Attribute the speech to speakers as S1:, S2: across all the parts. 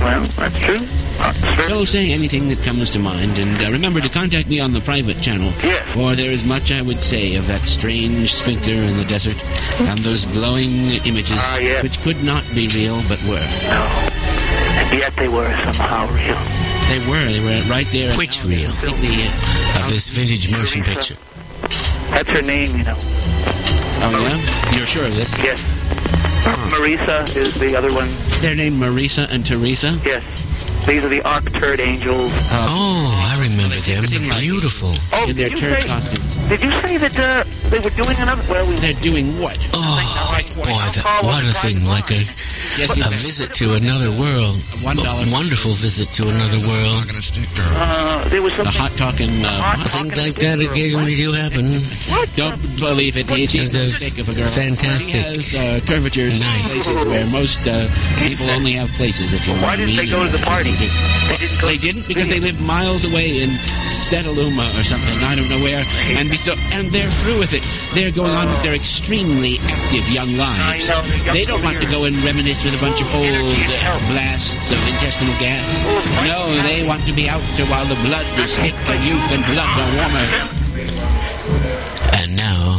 S1: Well, that's true.
S2: So say anything that comes to mind, and remember to contact me on the private channel.
S1: Yes.
S2: For there is much I would say of that strange sphincter in the desert, and those glowing images
S1: yes.
S2: which could not be real but were.
S1: No. And yet they were somehow real.
S2: They were right there.
S3: Which real? Of this vintage motion picture.
S1: That's her name, you know.
S2: Oh, yeah? You're sure of this?
S1: Yes. Marisa is the other one.
S2: They're named Marisa and Teresa?
S1: Yes. These are the Arc Turd Angels.
S3: I remember them. Beautiful.
S1: Oh,
S2: In their turd costumes.
S1: Did you say that they were doing another? Well,
S2: They're doing what?
S3: Oh, boy, what a thing. Like a visit to another world.
S2: $1.
S3: Wonderful visit to another world.
S1: there was something.
S2: The hot talking...
S3: Things like that occasionally do happen.
S2: Don't believe it. She's a stick of a girl.
S3: Fantastic.
S2: She has curvatures in places where most people only have places, if you know
S1: Why
S2: what I
S1: didn't
S2: mean.
S1: they go to the party?
S2: They didn't because they live miles away in Petaluma or something. I don't know where. And they're through with it. They're going on with their extremely active young lives. They don't want to go and reminisce with a bunch of old blasts of intestinal gas. No, they want to be out while the blood is thick and youth and blood are warmer.
S3: And now,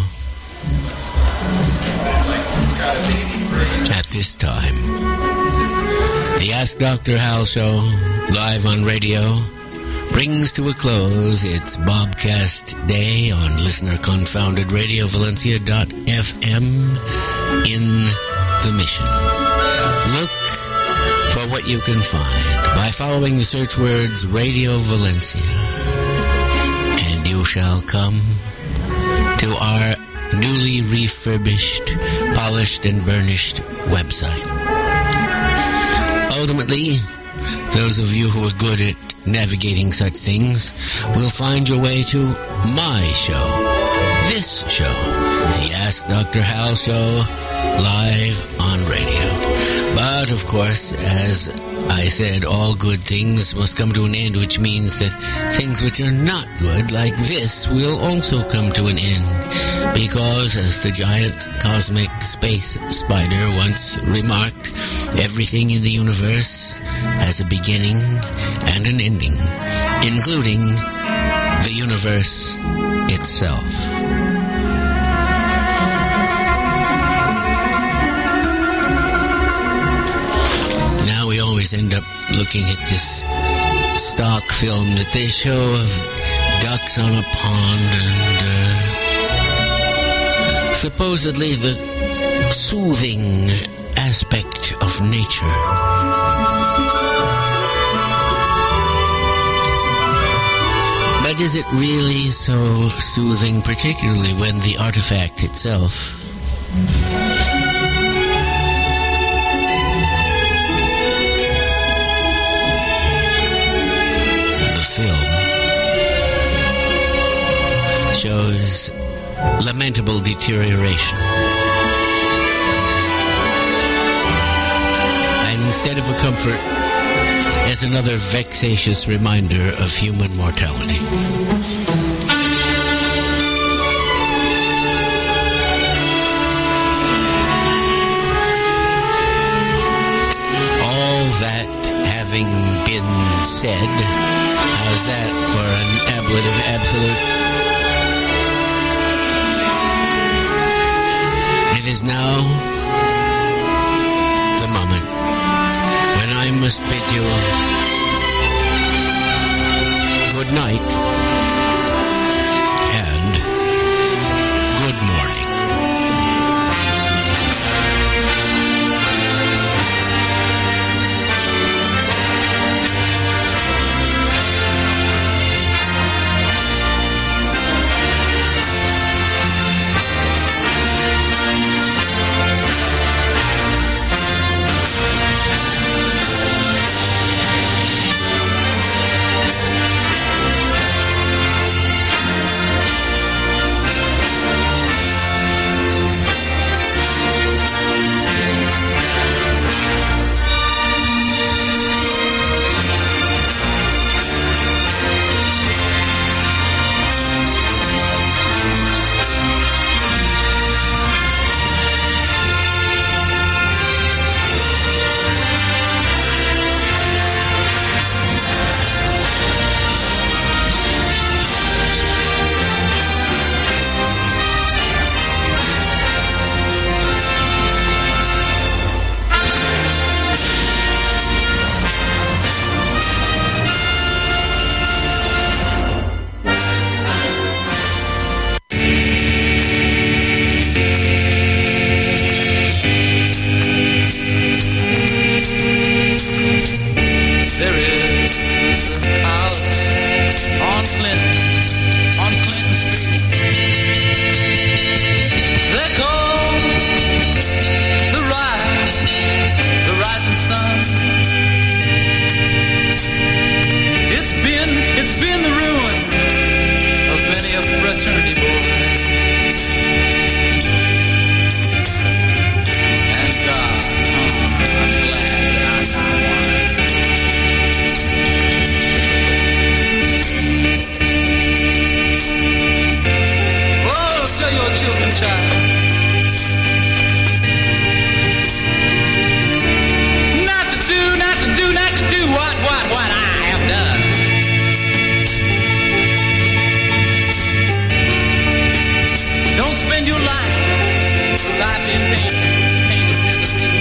S3: at this time, the Ask Dr. Hal Show, live on radio, brings to a close its Bobcast Day on listener-confounded Radio Valencia.fm in the Mission. Look for what you can find by following the search words Radio Valencia, and you shall come to our newly refurbished, polished, and burnished website. Ultimately, those of you who are good at navigating such things will find your way to my show, this show, the Ask Dr. Hal Show, live on radio. But, of course, as I said, all good things must come to an end, which means that things which are not good, like this, will also come to an end. Because, as the giant cosmic space spider once remarked, everything in the universe has a beginning and an ending, including the universe itself. Now we always end up looking at this stock film that they show of ducks on a pond and supposedly the soothing aspect of nature. But is it really so soothing, particularly when the artifact itself film shows lamentable deterioration? And instead of a comfort, as another vexatious reminder of human mortality. All that having been said, how's that for an ablative absolute? It is now the moment when I must bid you good night and good morning. what I have done. Don't spend your life in pain and misery.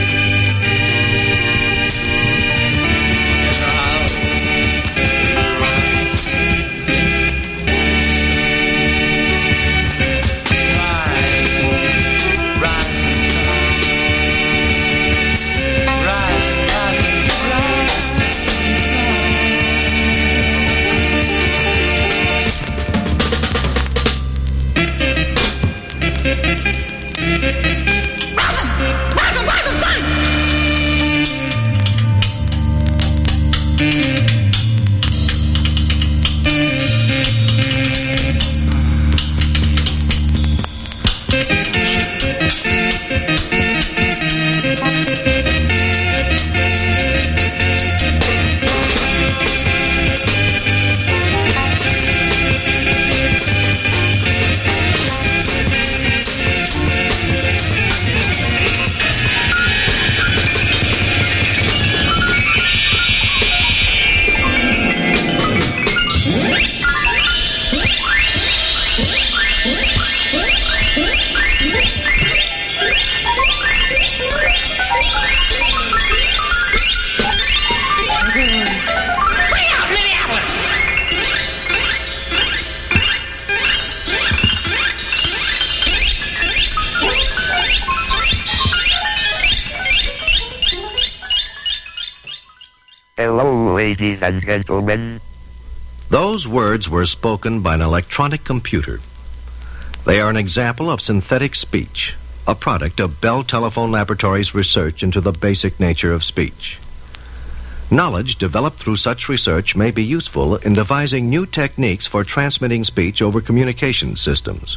S4: Hello, ladies and gentlemen.
S5: Those words were spoken by an electronic computer. They are an example of synthetic speech, a product of Bell Telephone Laboratories' research into the basic nature of speech. Knowledge developed through such research may be useful in devising new techniques for transmitting speech over communication systems.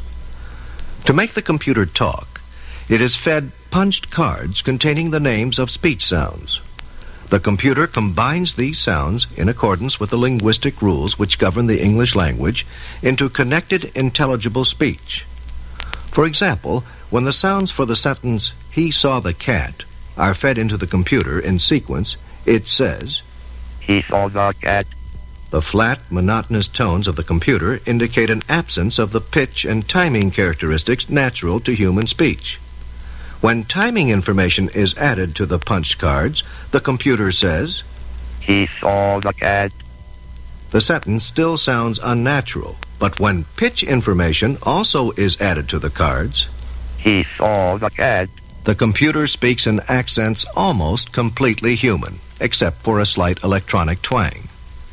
S5: To make the computer talk, it is fed punched cards containing the names of speech sounds. The computer combines these sounds in accordance with the linguistic rules which govern the English language into connected, intelligible speech. For example, when the sounds for the sentence, "He saw the cat," are fed into the computer in sequence, it says,
S4: "He saw the cat."
S5: The flat, monotonous tones of the computer indicate an absence of the pitch and timing characteristics natural to human speech. When timing information is added to the punched cards, the computer says,
S4: "He saw the cat."
S5: The sentence still sounds unnatural, but when pitch information also is added to the cards,
S4: "He saw the cat,"
S5: the computer speaks in accents almost completely human, except for a slight electronic twang.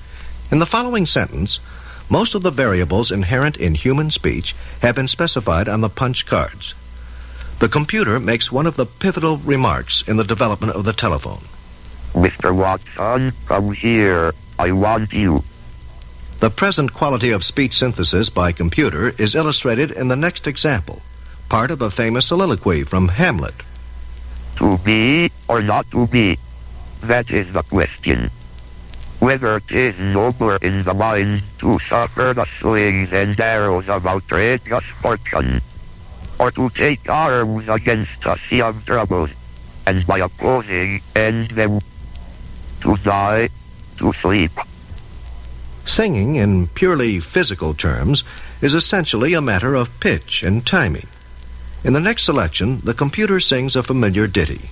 S5: In the following sentence, most of the variables inherent in human speech have been specified on the punch cards. The computer makes one of the pivotal remarks in the development of the telephone.
S4: "Mr. Watson, come here. I want you."
S5: The present quality of speech synthesis by computer is illustrated in the next example, part of a famous soliloquy from Hamlet.
S4: To be or not to be? That is the question. Whether 'tis nobler in the mind to suffer the slings and arrows of outrageous fortune, or to take arms against a sea of troubles, and by opposing end them, to die, to sleep.
S5: Singing, in purely physical terms, is essentially a matter of pitch and timing. In the next selection, the computer sings a familiar ditty.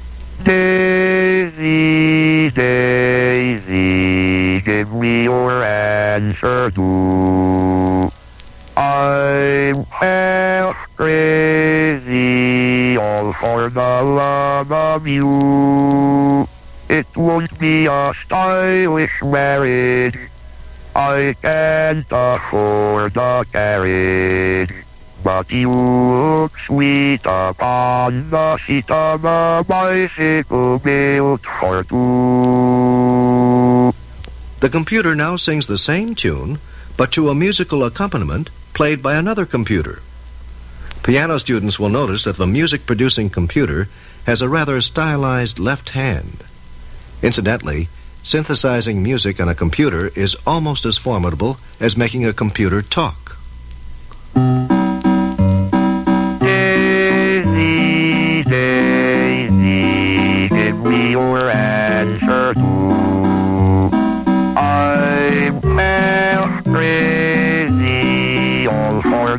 S4: Daisy, Daisy, give me your answer too. I'm half crazy, all for the love of you. It won't be a stylish marriage. I can't afford a carriage. But you look sweet upon the seat of a bicycle built for two.
S5: The computer now sings the same tune, but to a musical accompaniment played by another computer. Piano students will notice that the music-producing computer has a rather stylized left hand. Incidentally, synthesizing music on a computer is almost as formidable as making a computer talk.
S4: Daisy, Daisy, give me your answer too.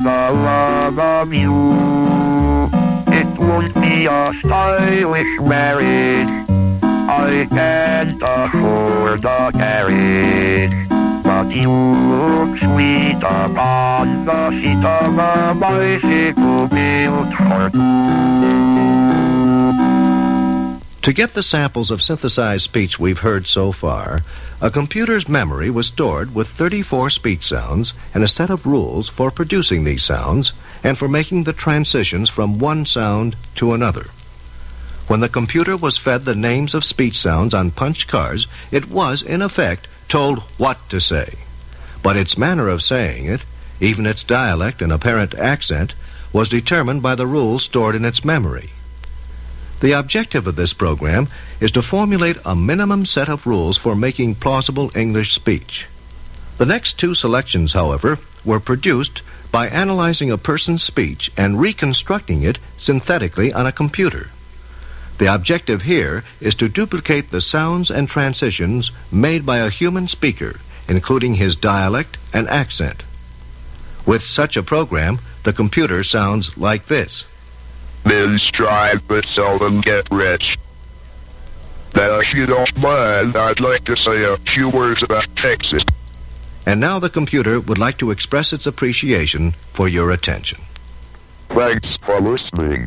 S4: the love of you. It won't be a stylish marriage. I can't afford a carriage. But you look sweet upon the seat of a bicycle built for two.
S5: To get the samples of synthesized speech we've heard so far, a computer's memory was stored with 34 speech sounds and a set of rules for producing these sounds and for making the transitions from one sound to another. When the computer was fed the names of speech sounds on punched cards, it was, in effect, told what to say. But its manner of saying it, even its dialect and apparent accent, was determined by the rules stored in its memory. The objective of this program is to formulate a minimum set of rules for making plausible English speech. The next two selections, however, were produced by analyzing a person's speech and reconstructing it synthetically on a computer. The objective here is to duplicate the sounds and transitions made by a human speaker, including his dialect and accent. With such a program, the computer sounds like this.
S6: Men strive but seldom get rich. Now, if you don't mind, I'd like to say a few words about Texas.
S5: And now the computer would like to express its appreciation for your attention.
S6: Thanks for listening.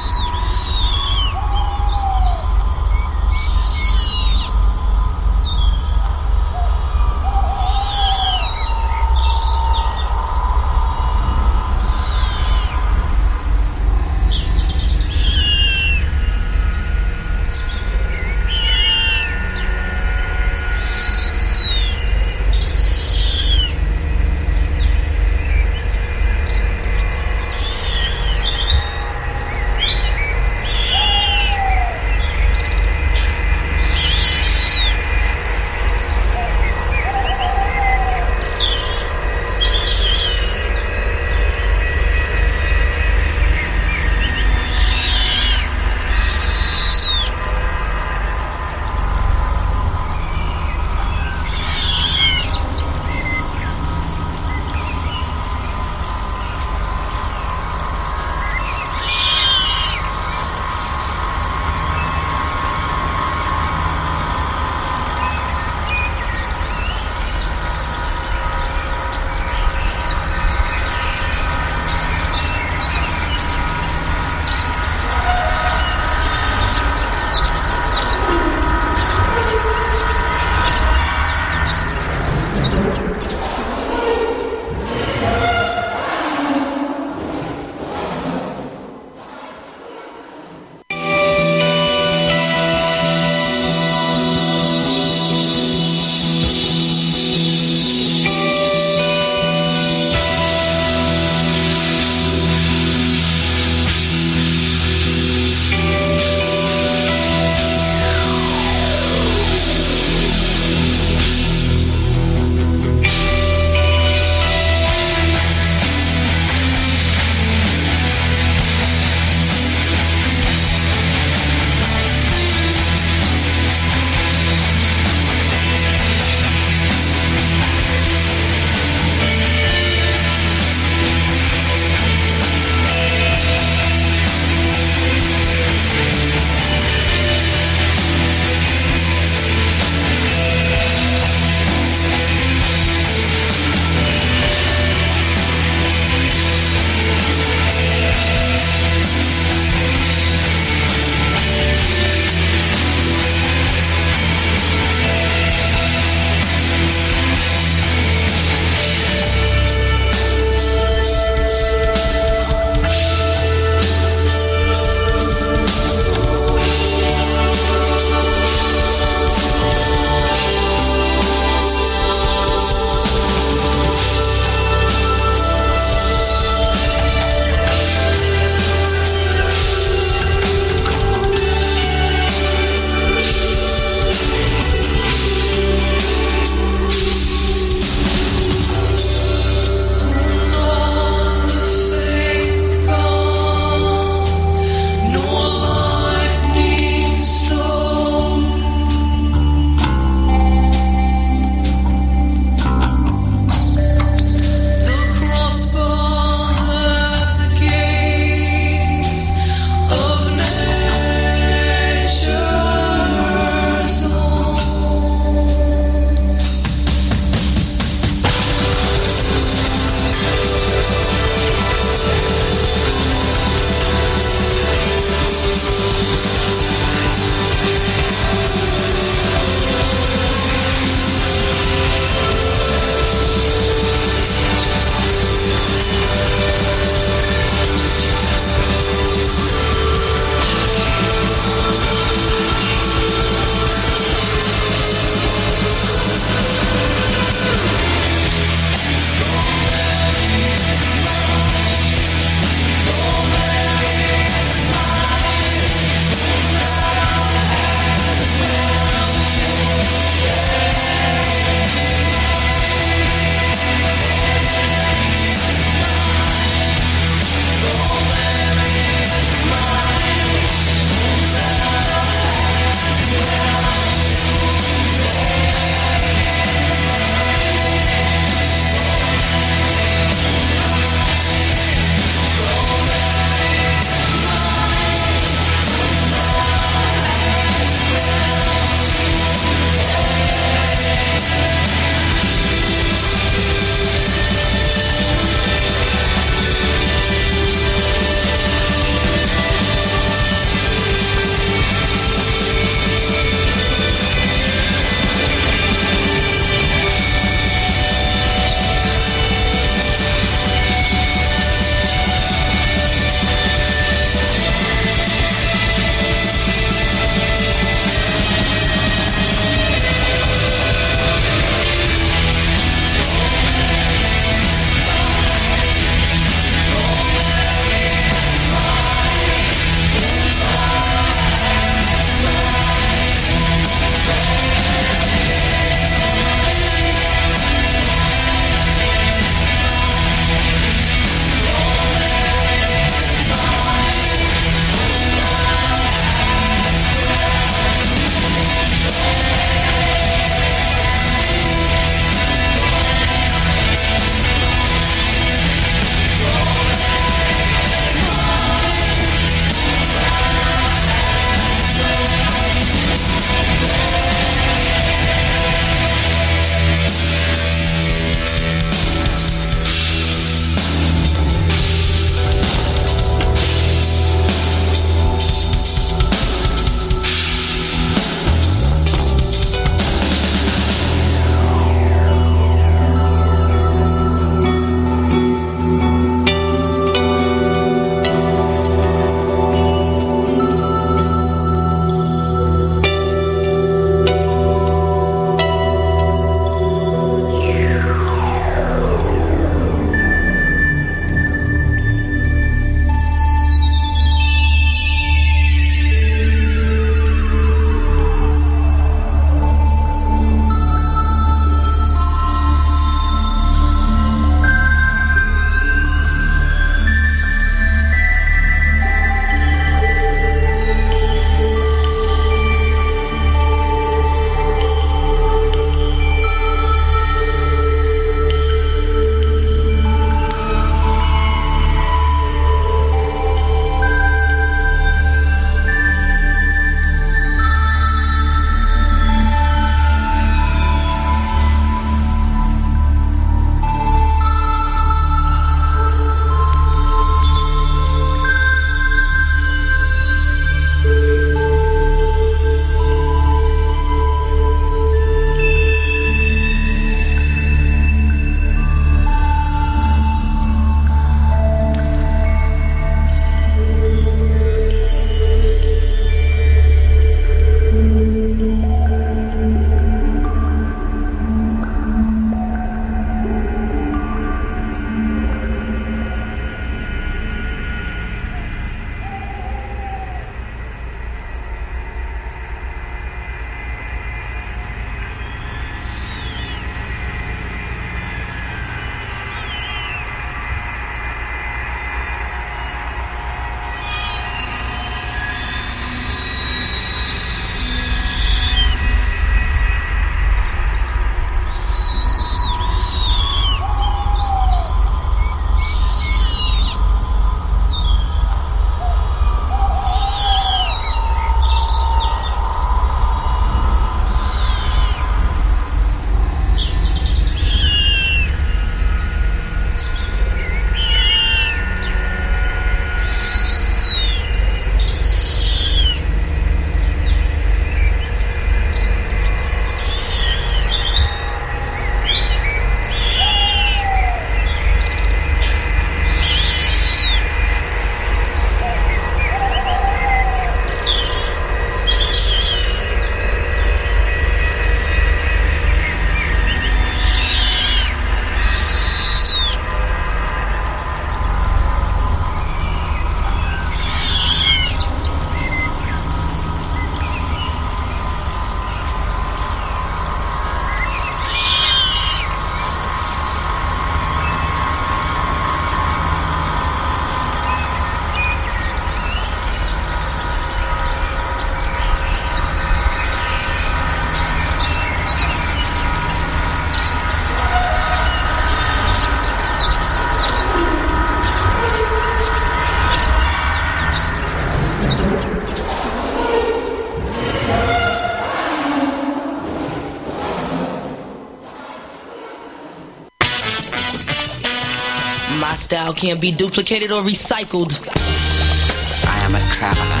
S7: style can't be duplicated or recycled.
S8: I am a traveler,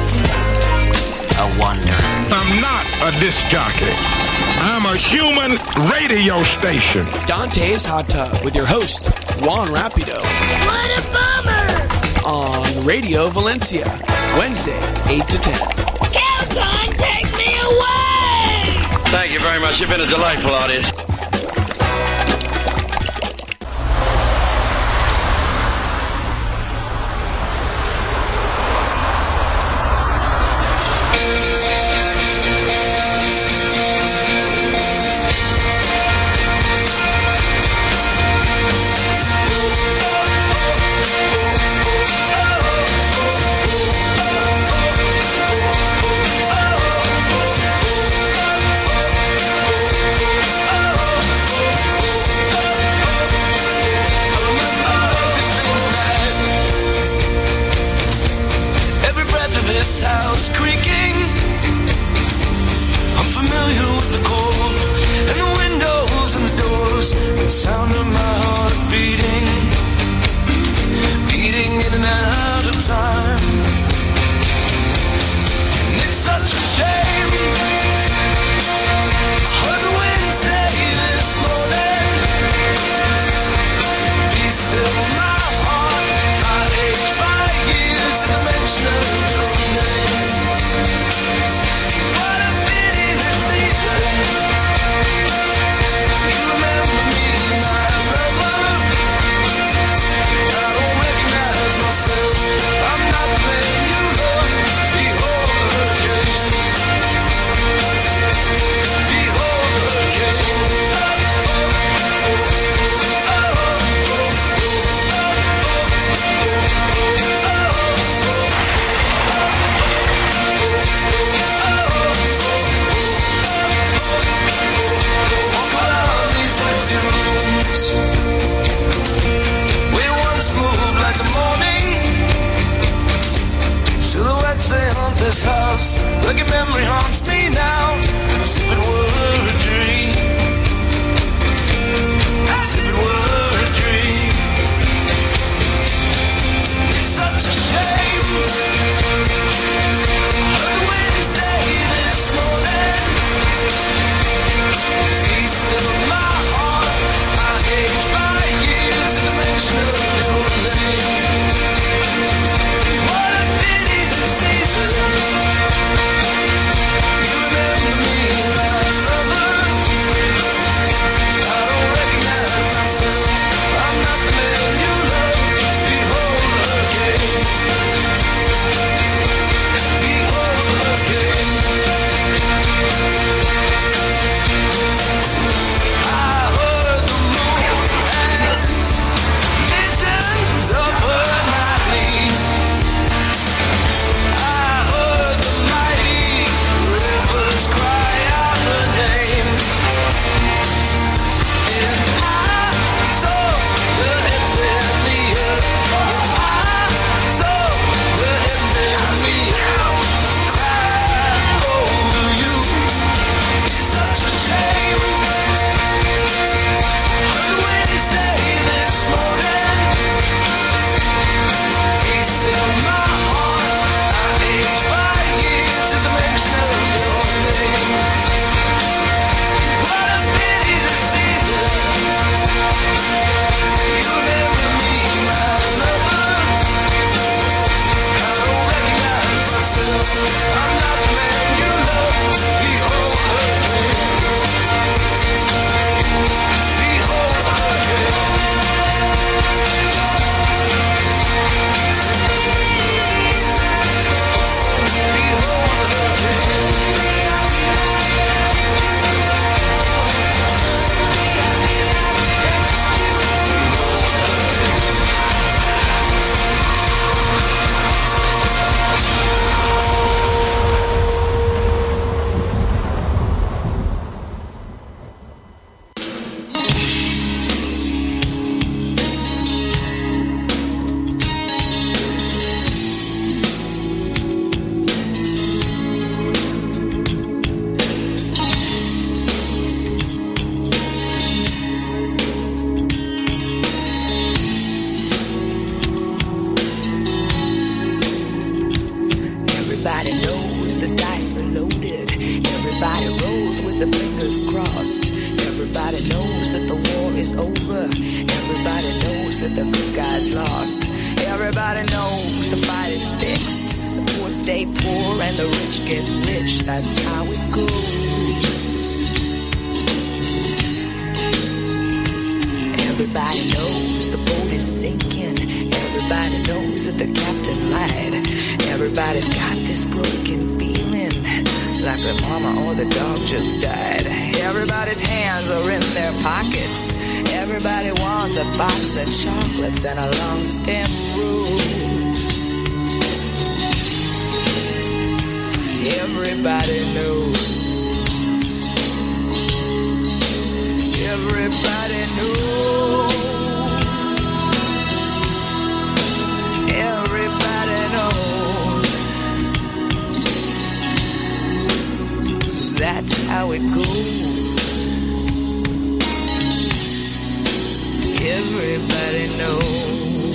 S8: a wanderer.
S9: I'm not a disc jockey. I'm a human radio station.
S10: Dante's Hot Tub with your host, Juan Rapido.
S11: What a bummer!
S10: On Radio Valencia, Wednesday, 8 to 10.
S11: Calton, take me away!
S12: Thank you very much. You've been a delightful audience.
S13: This house creaking, I'm familiar with the cold and the windows and the doors, the sound of my heart beating, beating in and out of time. And it's such a shame, I heard the wind say this morning, be still my heart, I age by years in the mention of your this house, like a memory haunts me now, as if it were a dream, as if it were a dream. It's such a shame, I heard the wind say this morning, he's still my heart, I age by years in the mention of your name. What a pity this season. You remember
S14: knows the dice are loaded. Everybody rolls with the fingers crossed. Everybody knows that the war is over. Everybody knows that the good guys lost. Everybody knows the fight is fixed. The poor stay poor and the rich get rich. That's how it goes. Everybody knows the boat is sinking. Everybody knows that the captain lied. Everybody's got this broken feeling, like their mama or the dog just died. Everybody's hands are in their pockets. Everybody wants a box of chocolates and a long stem rose. Everybody knows. Everybody knows. Everybody knows. That's how it goes. Everybody knows.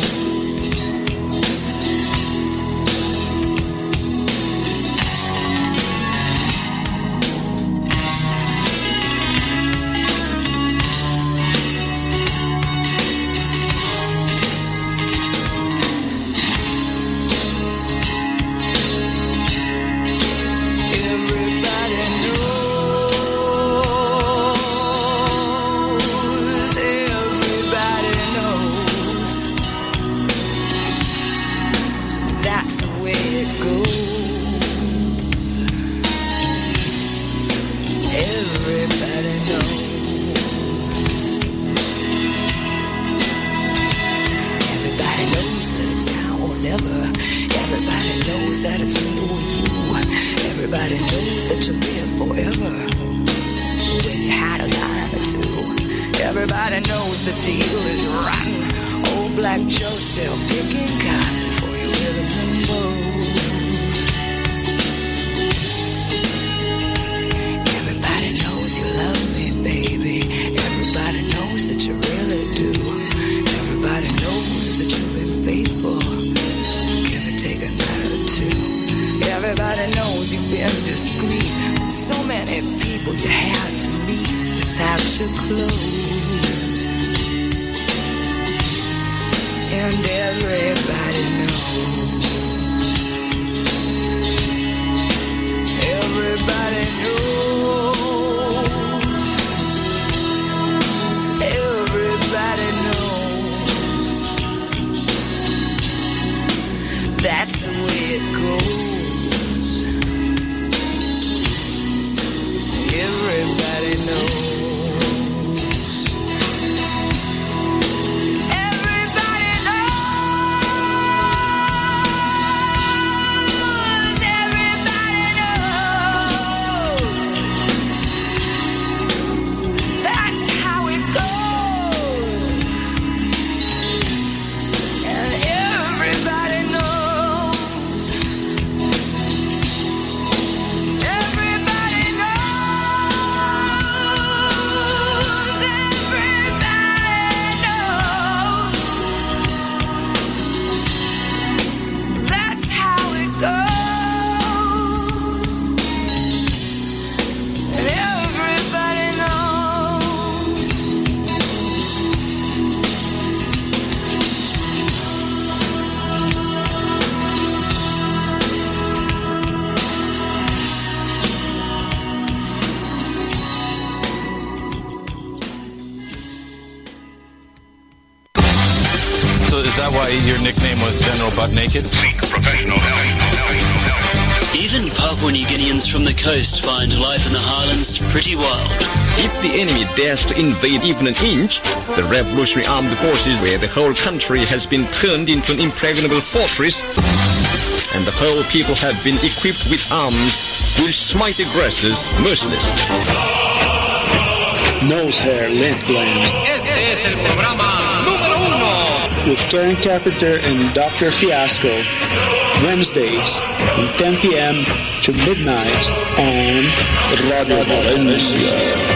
S15: Your nickname was General Butt Naked?
S16: Professional help.
S17: Even Papua New Guineans from the coast find life in the highlands pretty wild.
S18: If the enemy dares to invade even an inch, the Revolutionary Armed Forces, where the whole country has been turned into an impregnable fortress, and the whole people have been equipped with arms, will smite aggressors mercilessly.
S19: Nose hair lint gland.
S20: Este es el programa número 1
S19: with Karen Carpenter and Dr. Fiasco, Wednesdays from 10 p.m. to midnight on Radio Valencia.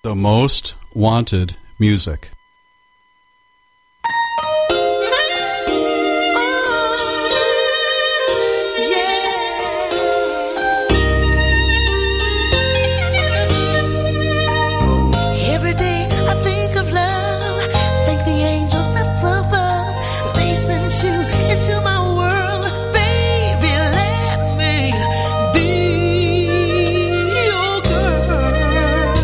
S21: The most wanted music.
S11: Every day I think of love, thank the angels up above. They sent you into my world, baby. Let me be your girl.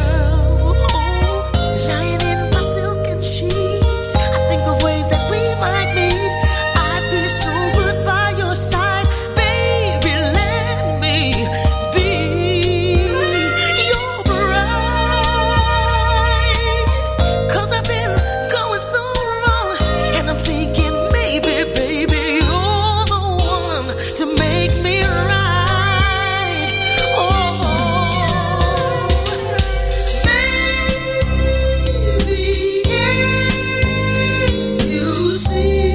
S11: Lying in my silken sheets, I think of ways that we might meet. I'd be so good by your side, baby. Let me be your bride. 'Cause I've been going so wrong, and I'm thinking maybe, baby, you're the one to make me right. Oh, baby, you see,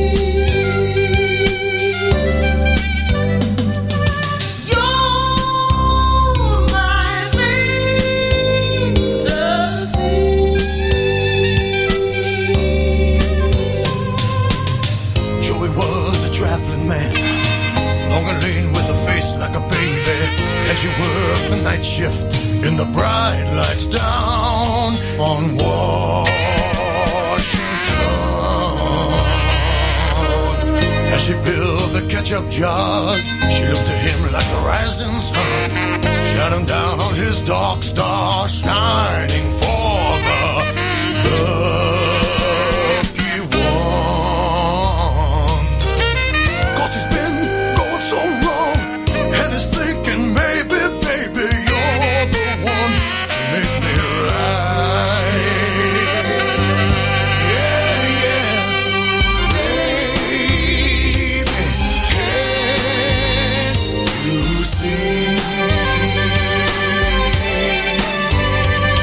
S11: you're my fantasy.
S22: Joey was a traveling man, long and lean with a face like a baby, and she worked the night shift in the bright lights down on Washington. As she filled the ketchup jars, she looked to him like a rising sun, shining down on his dark star, shining for the lucky one. 'Cause he's been going so wrong, and he's thinking maybe, baby, you're the one to make me right. Yeah, yeah, baby, can't you see?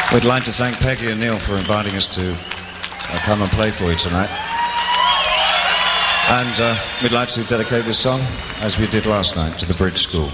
S1: We'd like to thank Peggy and Neil for inviting us to come and play for you tonight. And we'd like to dedicate this song, as we did last night, to the Bridge School.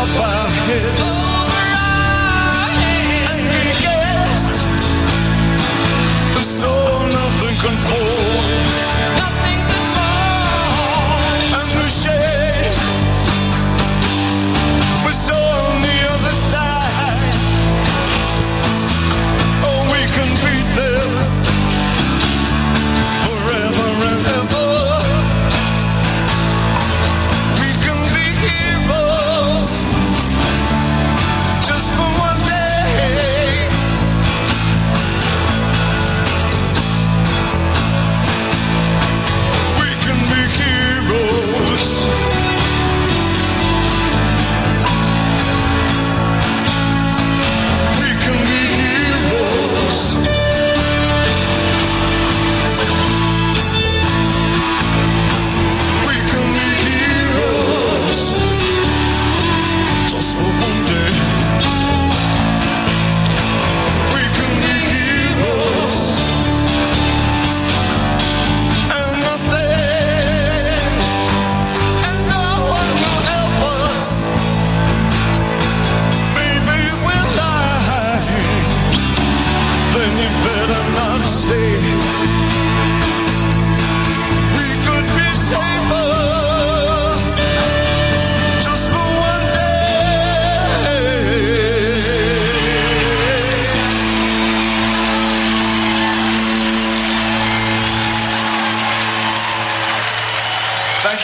S22: Above our heads, and we guessed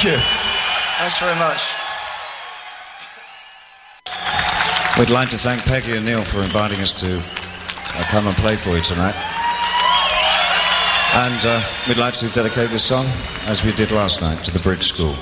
S2: you. Thanks very much.
S1: We'd like to thank Peggy and Neil for inviting us to come and play for you tonight. And we'd like to dedicate this song, as we did last night, to the Bridge School.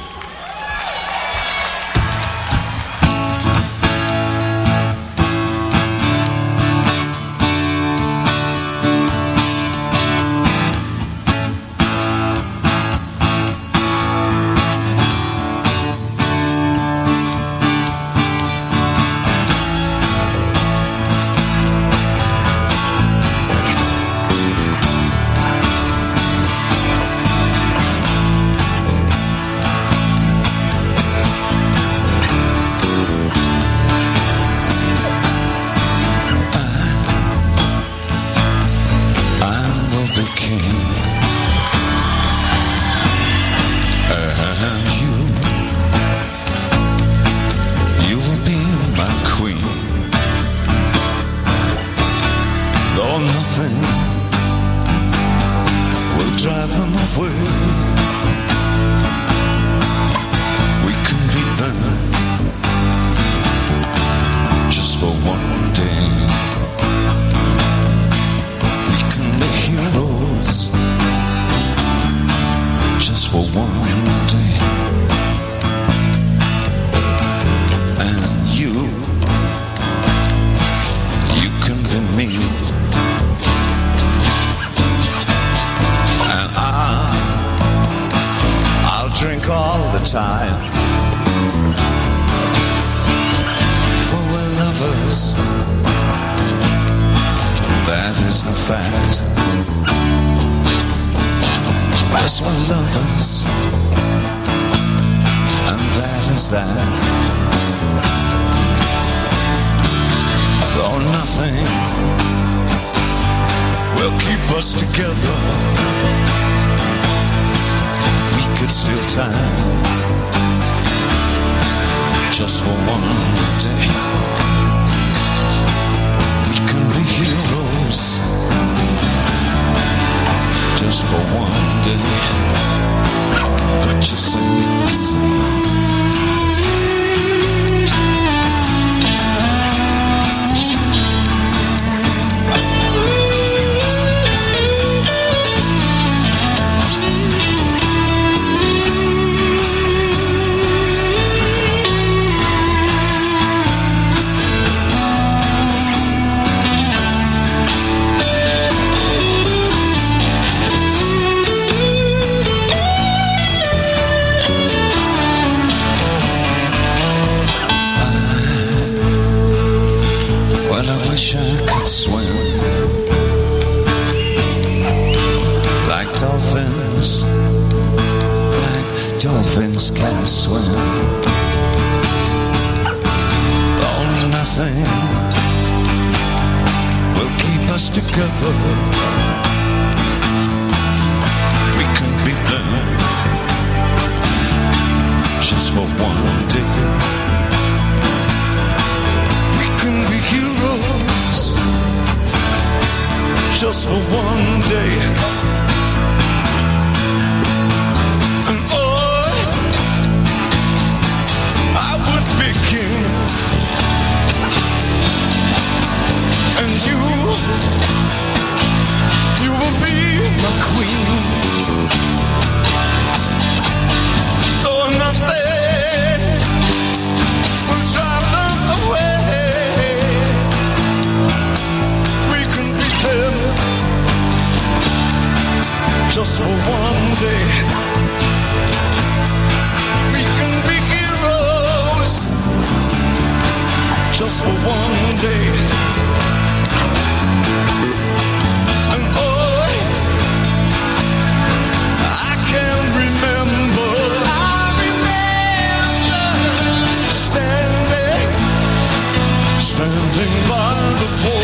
S22: Standing by the wall.